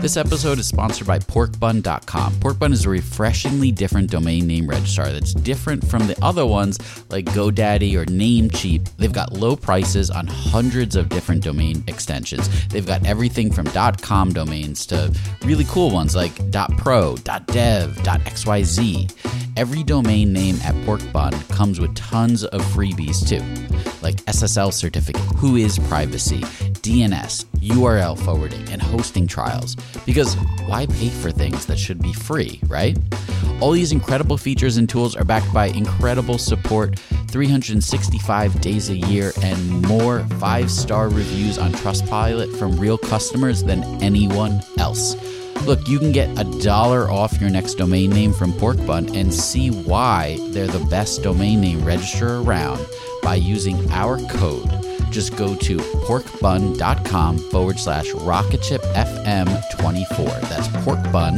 This episode is sponsored by porkbun.com. Porkbun is a refreshingly different domain name registrar that's different from the other ones like GoDaddy or Namecheap. They've got low prices on hundreds of different domain extensions. They've got everything from .com domains to really cool ones like .pro, .dev, .xyz. Every domain name at Porkbun comes with tons of freebies too, like SSL certificate, WHOIS privacy, DNS, URL forwarding, and hosting trials. Because why pay for things that should be free, right? All these incredible features and tools are backed by incredible support, 365 days a year, and more 5-star reviews on Trustpilot from real customers than anyone else. Look, you can get $1 off your next domain name from Porkbun and see why they're the best domain name registrar around by using our code. Just go to porkbun.com/rocketshipfm24. That's porkbun,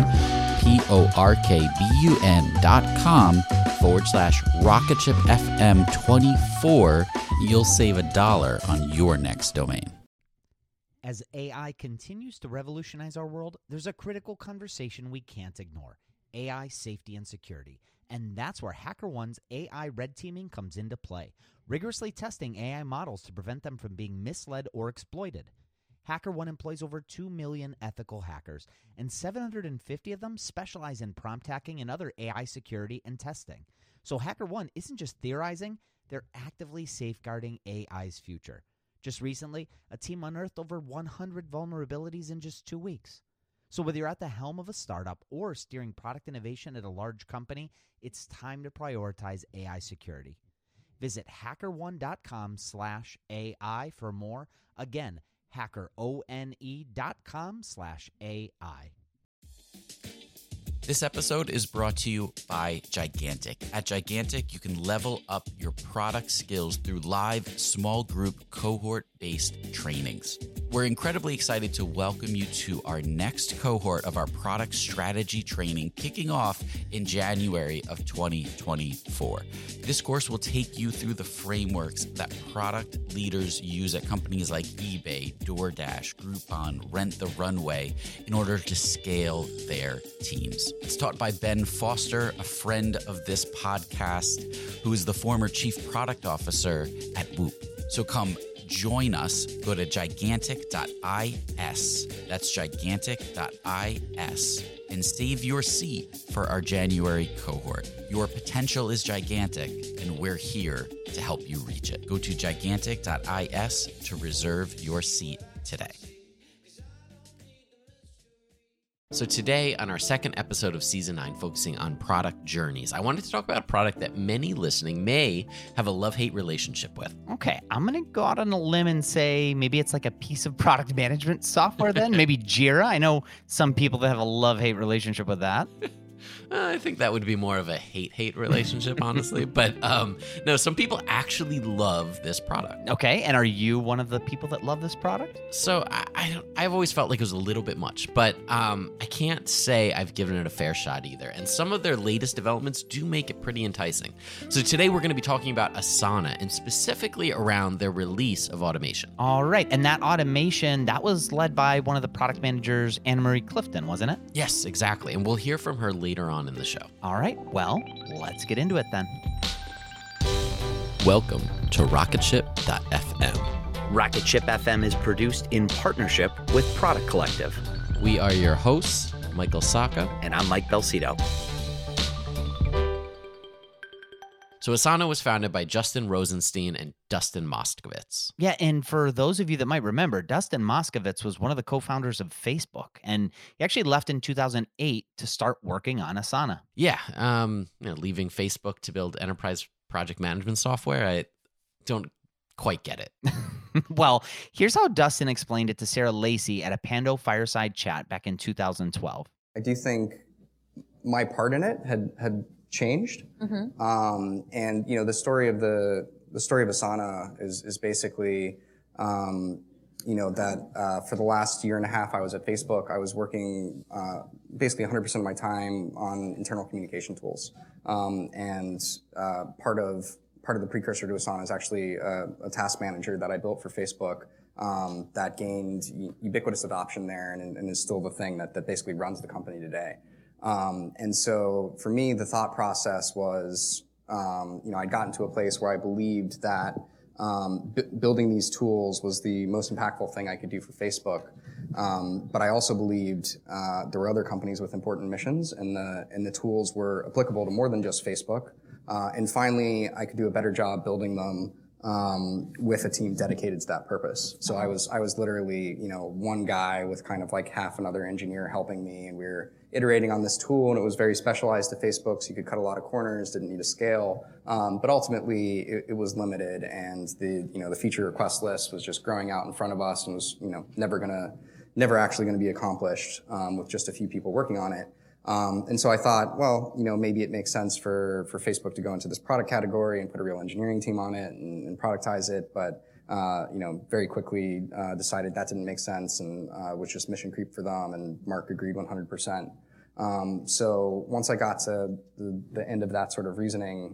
porkbun.com/rocketshipfm24. You'll save $1 on your next domain. As AI continues to revolutionize our world, there's a critical conversation we can't ignore: AI safety and security. And that's where HackerOne's AI red teaming comes into play, rigorously testing AI models to prevent them from being misled or exploited. HackerOne employs over 2 million ethical hackers, and 750 of them specialize in prompt hacking and other AI security and testing. So HackerOne isn't just theorizing, they're actively safeguarding AI's future. Just recently, a team unearthed over 100 vulnerabilities in just 2 weeks. So whether you're at the helm of a startup or steering product innovation at a large company, it's time to prioritize AI security. Visit hackerone.com/AI for more. Again, hackerone.com/AI. This episode is brought to you by Gigantic. At Gigantic, you can level up your product skills through live, small group, cohort-based trainings. We're incredibly excited to welcome you to our next cohort of our product strategy training, kicking off in January of 2024. This course will take you through the frameworks that product leaders use at companies like eBay, DoorDash, Groupon, Rent the Runway in order to scale their teams. It's taught by Ben Foster, a friend of this podcast, who is the former chief product officer at Whoop. So come join us. Go to gigantic.is. That's gigantic.is. And save your seat for our January cohort. Your potential is gigantic, and we're here to help you reach it. Go to gigantic.is to reserve your seat today. So today, on our second episode of Season 9, focusing on product journeys, I wanted to talk about a product that many listening may have a love-hate relationship with. Okay, I'm going to go out on a limb and say maybe it's like a piece of product management software then, maybe Jira. I know some people that have a love-hate relationship with that. I think that would be more of a hate-hate relationship, honestly. But no, some people actually love this product. Okay, and are you one of the people that love this product? So I've always felt like it was a little bit much, but I can't say I've given it a fair shot either. And some of their latest developments do make it pretty enticing. So today we're going to be talking about Asana, and specifically around their release of automation. All right, and that automation, that was led by one of the product managers, Anna Marie Clifton, wasn't it? Yes, exactly. And we'll hear from her later on in the show. All right, well, let's get into it then. Welcome to Rocketship.fm. Rocketship FM is produced in partnership with Product Collective. We are your hosts, Michael Sacca. And I'm Mike Belcito. So Asana was founded by Justin Rosenstein and Dustin Moskovitz. Yeah, and for those of you that might remember, Dustin Moskovitz was one of the co-founders of Facebook, and he actually left in 2008 to start working on Asana. Yeah, leaving Facebook to build enterprise project management software, I don't quite get it. Well, here's how Dustin explained it to Sarah Lacey at a Pando Fireside Chat back in 2012. I do think my part in it had changed, and the story of Asana is basically that for the last year and a half I was at Facebook, I was working basically 100% of my time on internal communication tools, and part of the precursor to Asana is actually a task manager that I built for Facebook that gained ubiquitous adoption there and is still the thing that basically runs the company today. And so for me, the thought process was, I'd gotten to a place where I believed that building these tools was the most impactful thing I could do for Facebook. But I also believed there were other companies with important missions, and the tools were applicable to more than just Facebook. And finally, I could do a better job building them with a team dedicated to that purpose. So I was literally, one guy with kind of like half another engineer helping me, and we were iterating on this tool, and it was very specialized to Facebook, so you could cut a lot of corners, didn't need to scale. But ultimately, it was limited, and the feature request list was just growing out in front of us, and was never actually going to be accomplished with just a few people working on it. And so I thought, well, maybe it makes sense for Facebook to go into this product category and put a real engineering team on it and productize it. But, very quickly decided that didn't make sense and was just mission creep for them. And Mark agreed 100%. So once I got to the end of that sort of reasoning,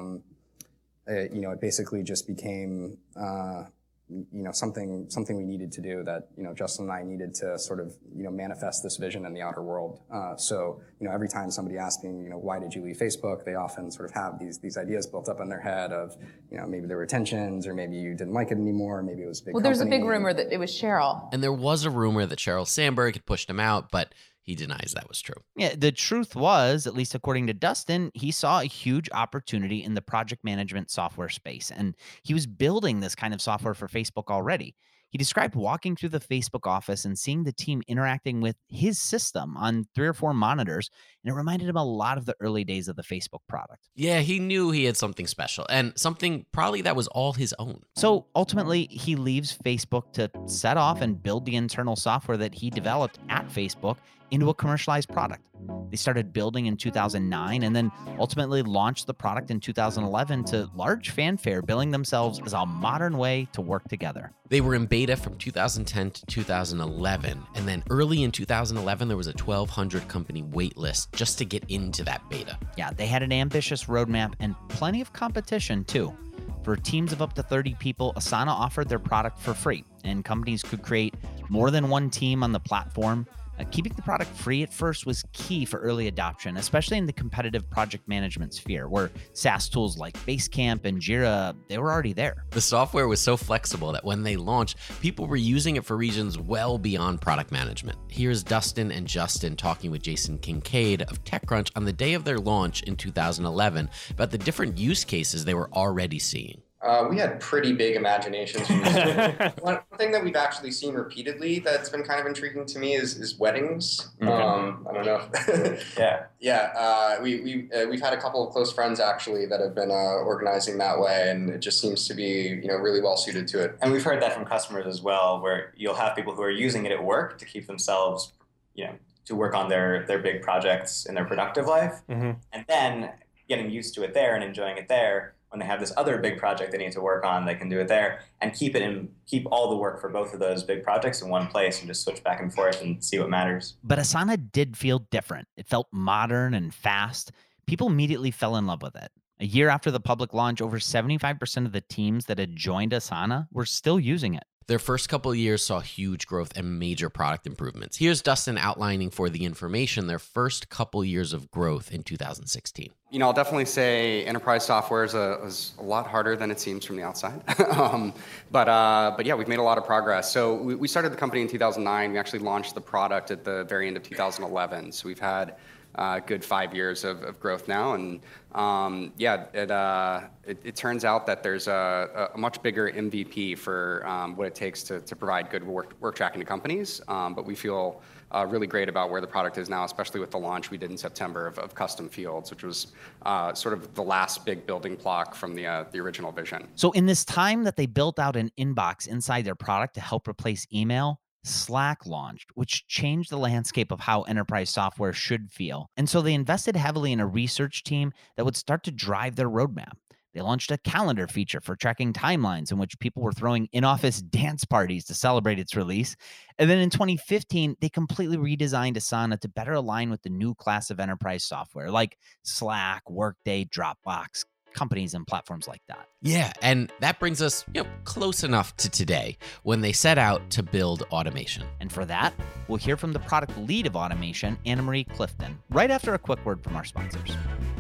it basically just became something we needed to do, that Justin and I needed to sort of manifest this vision in the outer world. So every time somebody asks me why did you leave Facebook, they often sort of have these ideas built up in their head of maybe there were tensions, or maybe you didn't like it anymore, maybe it was a big company. There's a big rumor that it was Sheryl. And there was a rumor that Sheryl Sandberg had pushed him out, but he denies that was true. Yeah, the truth was, at least according to Dustin, he saw a huge opportunity in the project management software space, and he was building this kind of software for Facebook already. He described walking through the Facebook office and seeing the team interacting with his system on 3 or 4 monitors, and it reminded him a lot of the early days of the Facebook product. Yeah, he knew he had something special, and something probably that was all his own. So ultimately, he leaves Facebook to set off and build the internal software that he developed at Facebook into a commercialized product. They started building in 2009 and then ultimately launched the product in 2011 to large fanfare, billing themselves as a modern way to work together. They were in beta from 2010 to 2011, and then early in 2011, there was a 1,200 company wait list just to get into that beta. Yeah, they had an ambitious roadmap and plenty of competition too. For teams of up to 30 people, Asana offered their product for free, and companies could create more than one team on the platform. Keeping the product free at first was key for early adoption, especially in the competitive project management sphere, where SaaS tools like Basecamp and Jira, they were already there. The software was so flexible that when they launched, people were using it for regions well beyond product management. Here's Dustin and Justin talking with Jason Kincaid of TechCrunch on the day of their launch in 2011 about the different use cases they were already seeing. We had pretty big imaginations. One thing that we've actually seen repeatedly that's been kind of intriguing to me is weddings. I don't know. We've had a couple of close friends actually that have been organizing that way, and it just seems to be really well suited to it. And we've heard that from customers as well, where you'll have people who are using it at work to keep themselves, to work on their big projects in their productive life, and then getting used to it there and enjoying it there. When they have this other big project they need to work on, they can do it there and keep all the work for both of those big projects in one place and just switch back and forth and see what matters. But Asana did feel different. It felt modern and fast. People immediately fell in love with it. A year after the public launch, over 75% of the teams that had joined Asana were still using it. Their first couple of years saw huge growth and major product improvements. Here's Dustin outlining for The Information their first couple years of growth in 2016. I'll definitely say enterprise software is a lot harder than it seems from the outside. But yeah, we've made a lot of progress. So we started the company in 2009. We actually launched the product at the very end of 2011. So we've had a good 5 years of growth now. And it turns out that there's a much bigger MVP for what it takes to provide good work tracking to companies. But we feel really great about where the product is now, especially with the launch we did in September of custom fields, which was sort of the last big building block from the original vision. So in this time that they built out an inbox inside their product to help replace email, Slack launched, which changed the landscape of how enterprise software should feel. And so they invested heavily in a research team that would start to drive their roadmap. They launched a calendar feature for tracking timelines in which people were throwing in-office dance parties to celebrate its release. And then in 2015, they completely redesigned Asana to better align with the new class of enterprise software like Slack, Workday, Dropbox, companies and platforms like that. Yeah, and that brings us, close enough to today when they set out to build automation. And for that, we'll hear from the product lead of automation, Anna Marie Clifton, right after a quick word from our sponsors.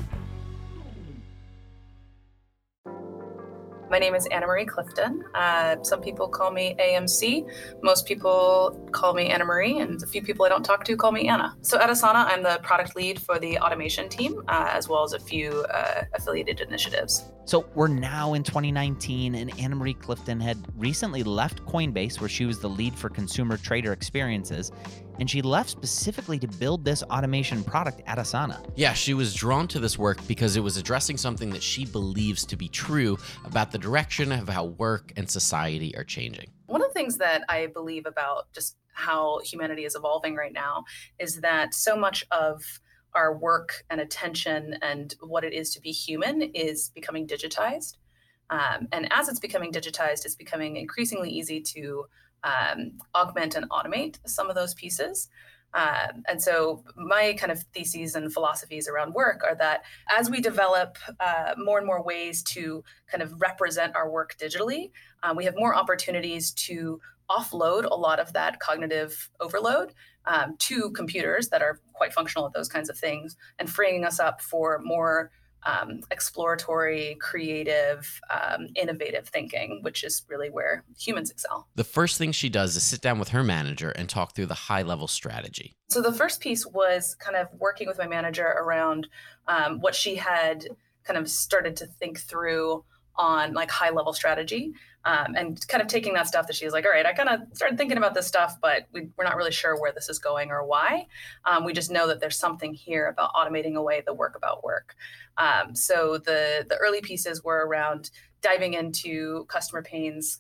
My name is Anna Marie Clifton. Some people call me AMC. Most people call me Anna Marie, and a few people I don't talk to call me Anna. So at Asana, I'm the product lead for the automation team, as well as a few affiliated initiatives. So we're now in 2019, and Anna Marie Clifton had recently left Coinbase, where she was the lead for consumer trader experiences, and she left specifically to build this automation product at Asana. Yeah, she was drawn to this work because it was addressing something that she believes to be true about the direction of how work and society are changing. One of the things that I believe about just how humanity is evolving right now is that so much of our work and attention and what it is to be human is becoming digitized. And as it's becoming digitized, it's becoming increasingly easy to augment and automate some of those pieces. And so my kind of theses and philosophies around work are that as we develop more and more ways to kind of represent our work digitally, we have more opportunities to offload a lot of that cognitive overload to computers that are quite functional at those kinds of things, and freeing us up for more exploratory, creative, innovative thinking, which is really where humans excel. The first thing she does is sit down with her manager and talk through the high-level strategy. So the first piece was kind of working with my manager around what she had kind of started to think through on like high-level strategy, and kind of taking that stuff that she was like, all right, I kind of started thinking about this stuff, but we're not really sure where this is going or why. We just know that there's something here about automating away the work about work. So the early pieces were around diving into customer pains,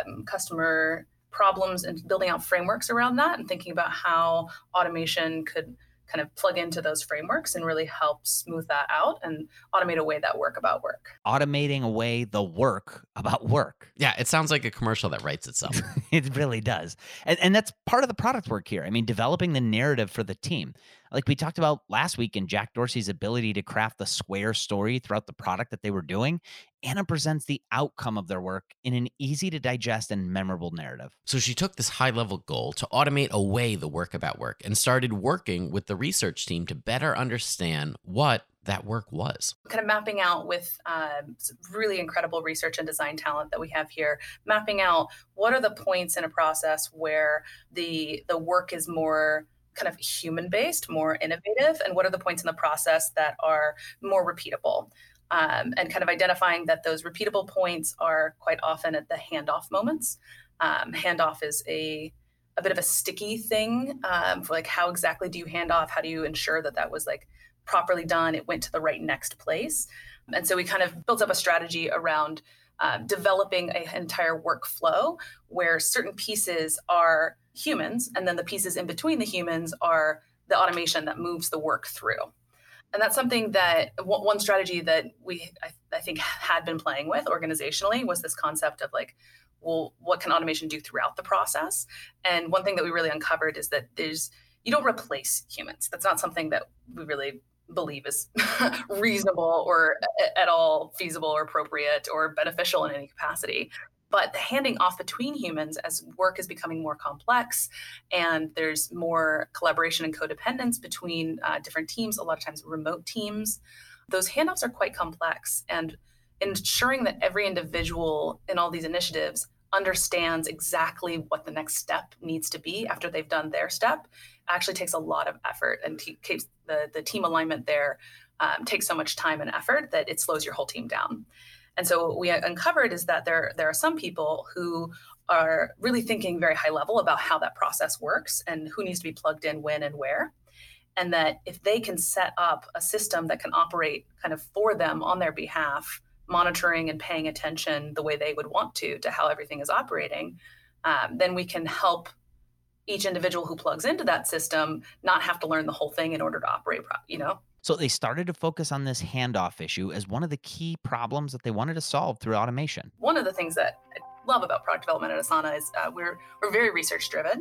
customer problems, and building out frameworks around that, and thinking about how automation could kind of plug into those frameworks and really help smooth that out and automate away that work about work. Automating away the work about work. Yeah, it sounds like a commercial that writes itself. It really does. And that's part of the product work here. I mean, developing the narrative for the team. Like we talked about last week in Jack Dorsey's ability to craft the Square story throughout the product that they were doing, Anna presents the outcome of their work in an easy to digest and memorable narrative. So she took this high-level goal to automate away the work about work and started working with the research team to better understand what that work was. Kind of mapping out with some really incredible research and design talent that we have here, mapping out what are the points in a process where the work is more kind of human-based, more innovative, and what are the points in the process that are more repeatable. And kind of identifying that those repeatable points are quite often at the handoff moments. Handoff is a bit of a sticky thing for like how exactly do you hand off? How do you ensure that that was like properly done? It went to the right next place. And so we kind of built up a strategy around developing an entire workflow where certain pieces are humans, and then the pieces in between the humans are the automation that moves the work through. And that's something that one strategy that I think had been playing with organizationally was this concept of like, well, what can automation do throughout the process? And one thing that we really uncovered is that you don't replace humans. That's not something that we really believe is reasonable or at all feasible or appropriate or beneficial in any capacity. But the handing off between humans as work is becoming more complex and there's more collaboration and codependence between different teams, a lot of times remote teams, those handoffs are quite complex. And ensuring that every individual in all these initiatives understands exactly what the next step needs to be after they've done their step actually takes a lot of effort, and keeps the team alignment there takes so much time and effort that it slows your whole team down. And so what we uncovered is that there are some people who are really thinking very high level about how that process works and who needs to be plugged in when and where. And that if they can set up a system that can operate kind of for them on their behalf, monitoring and paying attention the way they would want to how everything is operating, then we can help each individual who plugs into that system not have to learn the whole thing in order to operate, So they started to focus on this handoff issue as one of the key problems that they wanted to solve through automation. One of the things that I love about product development at Asana is we're very research driven.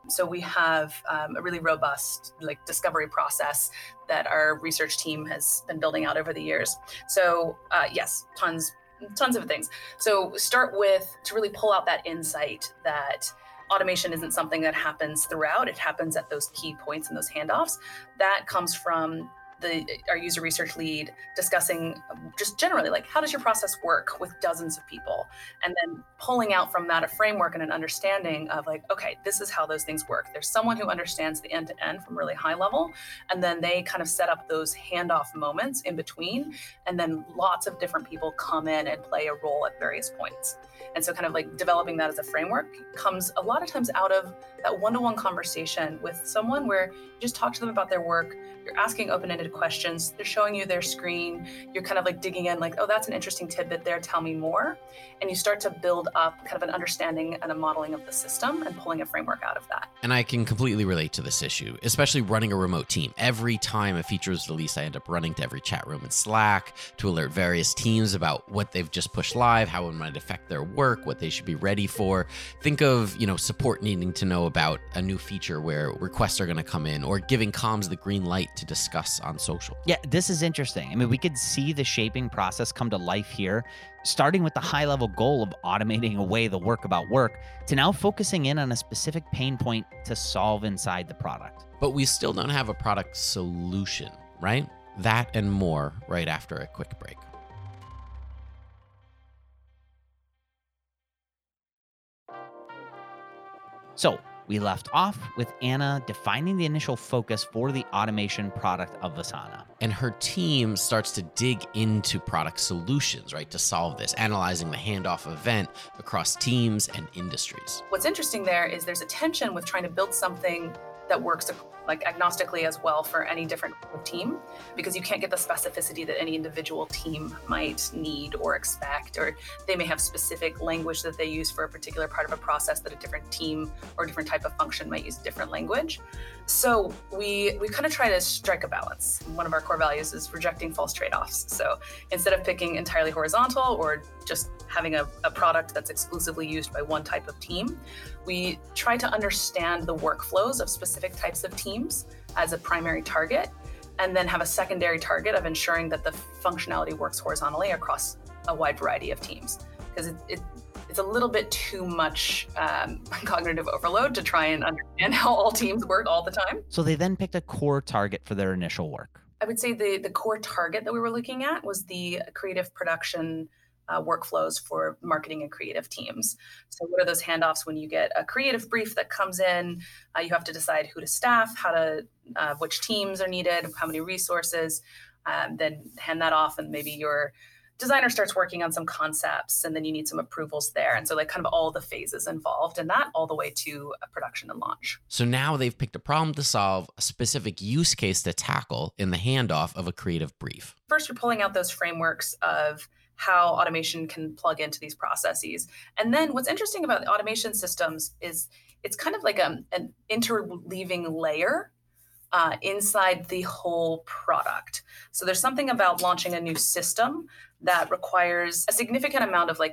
So we have a really robust discovery process that our research team has been building out over the years. So yes, tons of things. So start with to really pull out that insight that automation isn't something that happens throughout. It happens at those key points and those handoffs. That comes from our user research lead discussing just generally how does your process work with dozens of people, and then pulling out from that a framework and an understanding of okay, this is how those things work. There's someone who understands the end to end from really high level, and then they kind of set up those handoff moments in between, and then lots of different people come in and play a role at various points. And so kind of developing that as a framework comes a lot of times out of that one-to-one conversation with someone where you just talk to them about their work, you're asking open-ended questions, they're showing you their screen, you're kind of digging in oh, that's an interesting tidbit there, tell me more. And you start to build up kind of an understanding and a modeling of the system and pulling a framework out of that. And I can completely relate to this issue, especially running a remote team. Every time a feature is released, I end up running to every chat room in Slack to alert various teams about what they've just pushed live, how it might affect their work, what they should be ready for. Think of, support needing to know about a new feature where requests are going to come in, or giving comms the green light to discuss on social. Yeah, this is interesting. I mean, we could see the shaping process come to life here, starting with the high-level goal of automating away the work about work to now focusing in on a specific pain point to solve inside the product. But we still don't have a product solution, right? That and more right after a quick break. So we left off with Anna defining the initial focus for the automation product of Asana. And her team starts to dig into product solutions, right, to solve this, analyzing the handoff event across teams and industries. What's interesting there is there's a tension with trying to build something that works agnostically as well for any different team, because you can't get the specificity that any individual team might need or expect, or they may have specific language that they use for a particular part of a process that a different team or different type of function might use different language. So we kind of try to strike a balance. One of our core values is rejecting false trade-offs. So instead of picking entirely horizontal or just having a product that's exclusively used by one type of team, we try to understand the workflows of specific types of teams as a primary target, and then have a secondary target of ensuring that the functionality works horizontally across a wide variety of teams. Because it's a little bit too much cognitive overload to try and understand how all teams work all the time. So they then picked a core target for their initial work. I would say the core target that we were looking at was the creative production workflows for marketing and creative teams. So what are those handoffs when you get a creative brief that comes in? You have to decide who to staff, which teams are needed, how many resources, then hand that off, and maybe your designer starts working on some concepts, and then you need some approvals there. And so kind of all the phases involved in that, all the way to a production and launch. So now they've picked a problem to solve, a specific use case to tackle in the handoff of a creative brief. First, you're pulling out those frameworks of how automation can plug into these processes. And then what's interesting about the automation systems is it's kind of like an interleaving layer inside the whole product. So there's something about launching a new system that requires a significant amount of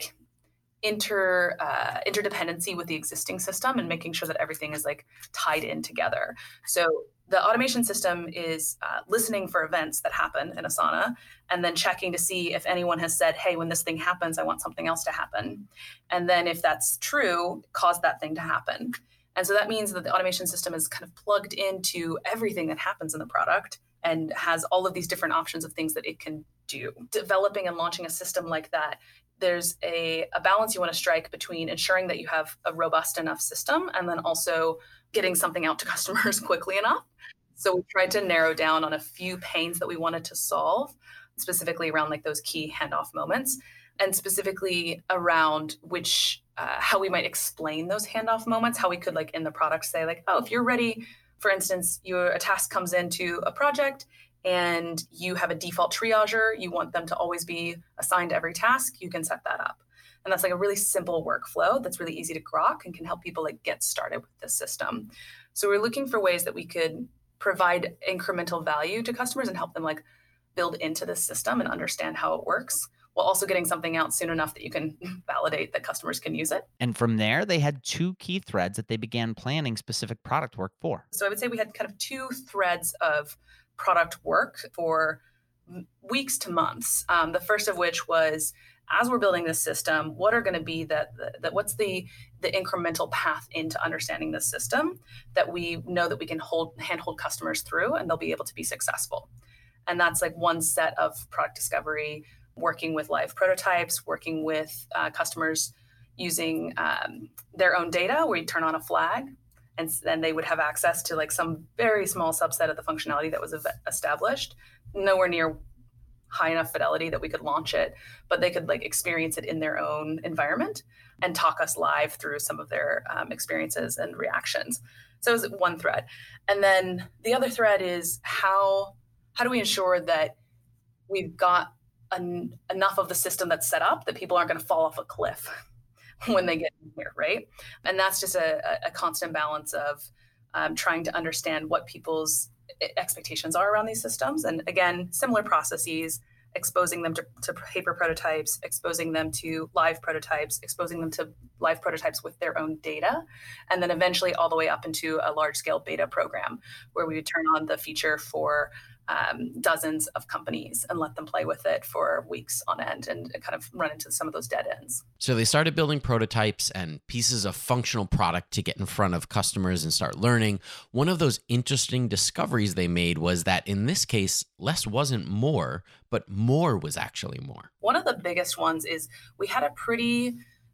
interdependency with the existing system and making sure that everything is tied in together. So the automation system is listening for events that happen in Asana, and then checking to see if anyone has said, hey, when this thing happens, I want something else to happen. And then if that's true, cause that thing to happen. And so that means that the automation system is kind of plugged into everything that happens in the product and has all of these different options of things that it can do. Developing and launching a system like that, there's a balance you want to strike between ensuring that you have a robust enough system and then also getting something out to customers quickly enough. So we tried to narrow down on a few pains that we wanted to solve, specifically around those key handoff moments, and specifically around how we might explain those handoff moments, how we could in the product say if you're ready, for instance, a task comes into a project and you have a default triager, you want them to always be assigned every task, you can set that up. And that's a really simple workflow that's really easy to grok and can help people get started with the system. So we're looking for ways that we could provide incremental value to customers and help them build into the system and understand how it works, while also getting something out soon enough that you can validate that customers can use it. And from there, they had 2 key threads that they began planning specific product work for. So I would say we had kind of 2 threads of product work for weeks to months. The first of which was, as we're building this system, what are going to be what's the incremental path into understanding this system that we know that we can handhold customers through, and they'll be able to be successful. And that's like one set of product discovery, working with live prototypes, working with customers using their own data, where you turn on a flag, and then they would have access to like some very small subset of the functionality that was established, nowhere near high enough fidelity that we could launch it, but they could like experience it in their own environment and talk us live through some of their experiences and reactions. So it was one thread. And then the other thread is how do we ensure that we've got enough of the system that's set up that people aren't going to fall off a cliff when they get in here, right? And that's just a constant balance of trying to understand what people's expectations are around these systems. And again, similar processes, exposing them to paper prototypes, exposing them to live prototypes, exposing them to live prototypes with their own data, and then eventually all the way up into a large-scale beta program where we would turn on the feature for dozens of companies and let them play with it for weeks on end and kind of run into some of those dead ends. So they started building prototypes and pieces of functional product to get in front of customers and start learning. One of those interesting discoveries they made was that in this case, less wasn't more, but more was actually more. One of the biggest ones is we had a pretty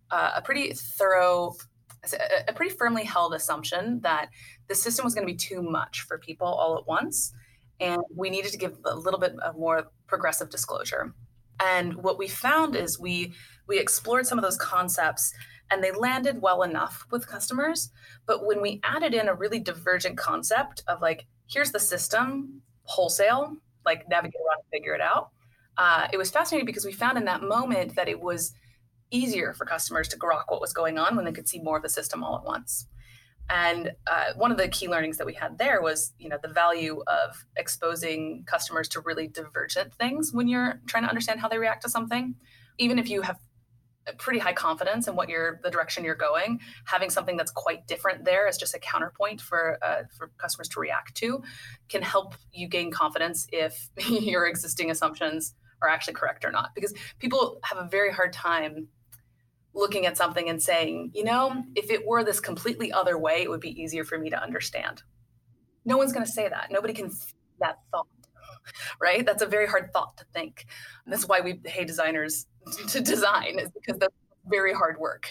firmly held assumption that the system was going to be too much for people all at once. And we needed to give a little bit of more progressive disclosure. And what we found is we explored some of those concepts and they landed well enough with customers. But when we added in a really divergent concept of like, here's the system wholesale, like navigate around and figure it out, it was fascinating because we found in that moment that it was easier for customers to grok what was going on when they could see more of the system all at once. And one of the key learnings that we had there was, the value of exposing customers to really divergent things when you're trying to understand how they react to something. Even if you have pretty high confidence in the direction you're going, having something that's quite different there as just a counterpoint for customers to react to can help you gain confidence if your existing assumptions are actually correct or not. Because people have a very hard time looking at something and saying, if it were this completely other way, it would be easier for me to understand. No one's going to say that. Nobody can think that thought, right? That's a very hard thought to think. And that's why we pay designers to design, is because that's very hard work.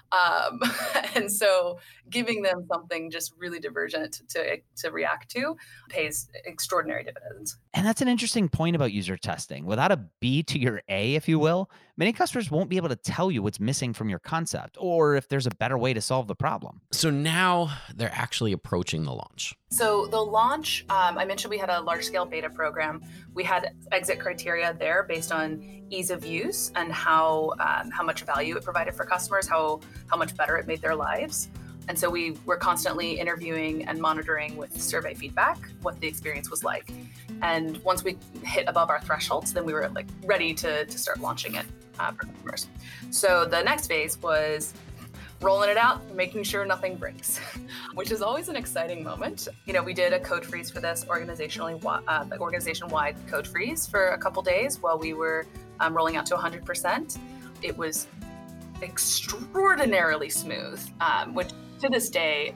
And so giving them something just really divergent to react to pays extraordinary dividends. And that's an interesting point about user testing. Without a B to your A, if you will, many customers won't be able to tell you what's missing from your concept or if there's a better way to solve the problem. So now they're actually approaching the launch. So the launch, I mentioned we had a large-scale beta program. We had exit criteria there based on ease of use and how much value it provided for customers, how much better it made their lives. And so we were constantly interviewing and monitoring with survey feedback what the experience was like. And once we hit above our thresholds, then we were like ready to start launching it for customers. So the next phase was rolling it out, making sure nothing breaks, which is always an exciting moment. We did a code freeze for this organization-wide code freeze for a couple days while we were rolling out to 100%. It was extraordinarily smooth, which to this day,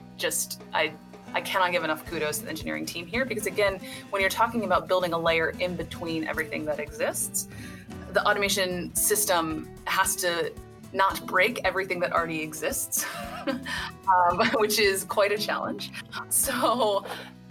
I cannot give enough kudos to the engineering team here, because again, when you're talking about building a layer in between everything that exists, the automation system has to not break everything that already exists, which is quite a challenge. So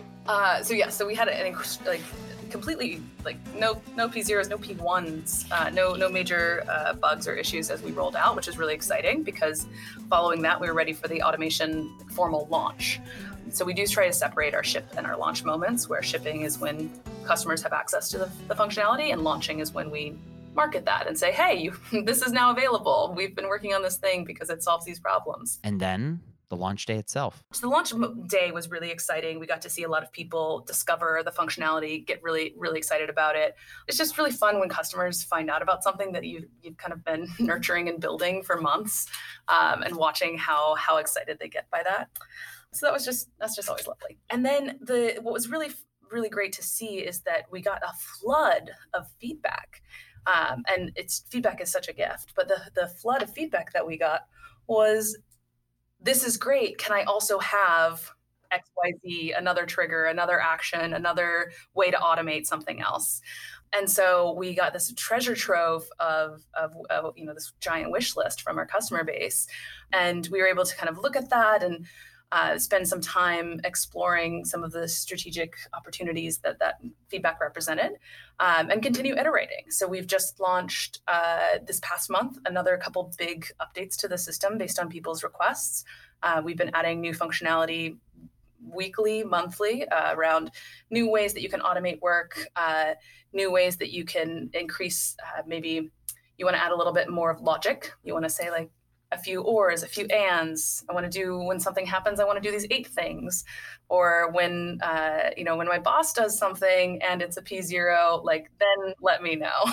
we had completely no P0s, no P1s, no major bugs or issues as we rolled out, which is really exciting because following that we were ready for the automation formal launch. So we do try to separate our ship and our launch moments, where shipping is when customers have access to the functionality, and launching is when we market that and say, hey, this is now available. We've been working on this thing because it solves these problems. And then the launch day itself? So the launch day was really exciting. We got to see a lot of people discover the functionality, get really, really excited about it. It's just really fun when customers find out about something that you've kind of been nurturing and building for months, and watching how excited they get by that. So that's just always lovely. And then what was really, really great to see is that we got a flood of feedback. And feedback is such a gift, but the flood of feedback that we got was, this is great. Can I also have XYZ, another trigger, another action, another way to automate something else? And so we got this treasure trove of this giant wish list from our customer base. And we were able to kind of look at that and spend some time exploring some of the strategic opportunities that feedback represented, and continue iterating. So we've just launched this past month another couple big updates to the system based on people's requests. We've been adding new functionality weekly, monthly, around new ways that you can automate work, new ways that you can increase, maybe you want to add a little bit more of logic. You want to say like a few ors, a few ands. When something happens, I want to do these 8 things. Or when my boss does something and it's a P0, then let me know.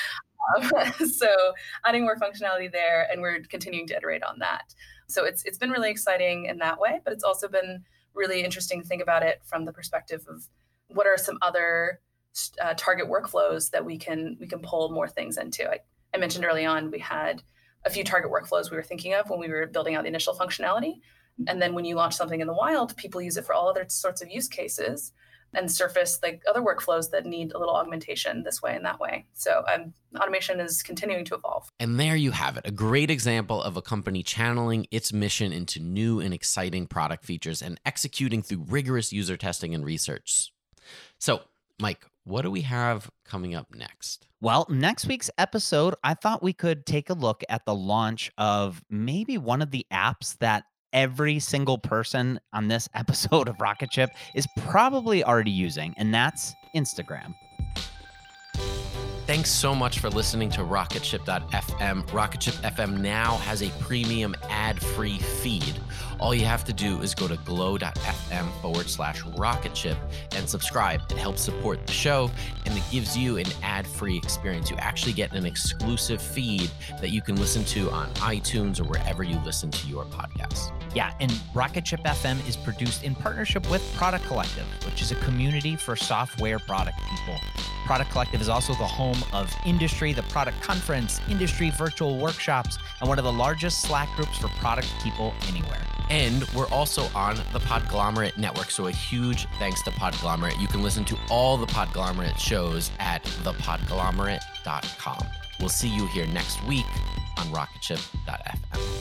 So adding more functionality there, and we're continuing to iterate on that. So it's been really exciting in that way, but it's also been really interesting to think about it from the perspective of what are some other target workflows that we can pull more things into. I mentioned early on, we had a few target workflows we were thinking of when we were building out the initial functionality. And then when you launch something in the wild, people use it for all other sorts of use cases and surface other workflows that need a little augmentation this way and that way. So automation is continuing to evolve. And there you have it, a great example of a company channeling its mission into new and exciting product features and executing through rigorous user testing and research. So, Mike, what do we have coming up next? Well, next week's episode, I thought we could take a look at the launch of maybe one of the apps that every single person on this episode of Rocket Ship is probably already using, and that's Instagram. Thanks so much for listening to Rocketship.fm. Rocketship FM now has a premium ad-free feed. All you have to do is go to glow.fm/rocketship and subscribe. It helps support the show, and it gives you an ad-free experience. You actually get an exclusive feed that you can listen to on iTunes or wherever you listen to your podcasts. Yeah, and Rocket Ship FM is produced in partnership with Product Collective, which is a community for software product people. Product Collective is also the home of Industry, the product conference, industry virtual workshops, and one of the largest Slack groups for product people anywhere. And we're also on the Podglomerate Network, so a huge thanks to Podglomerate. You can listen to all the Podglomerate shows at thepodglomerate.com. We'll see you here next week on Rocketship.fm.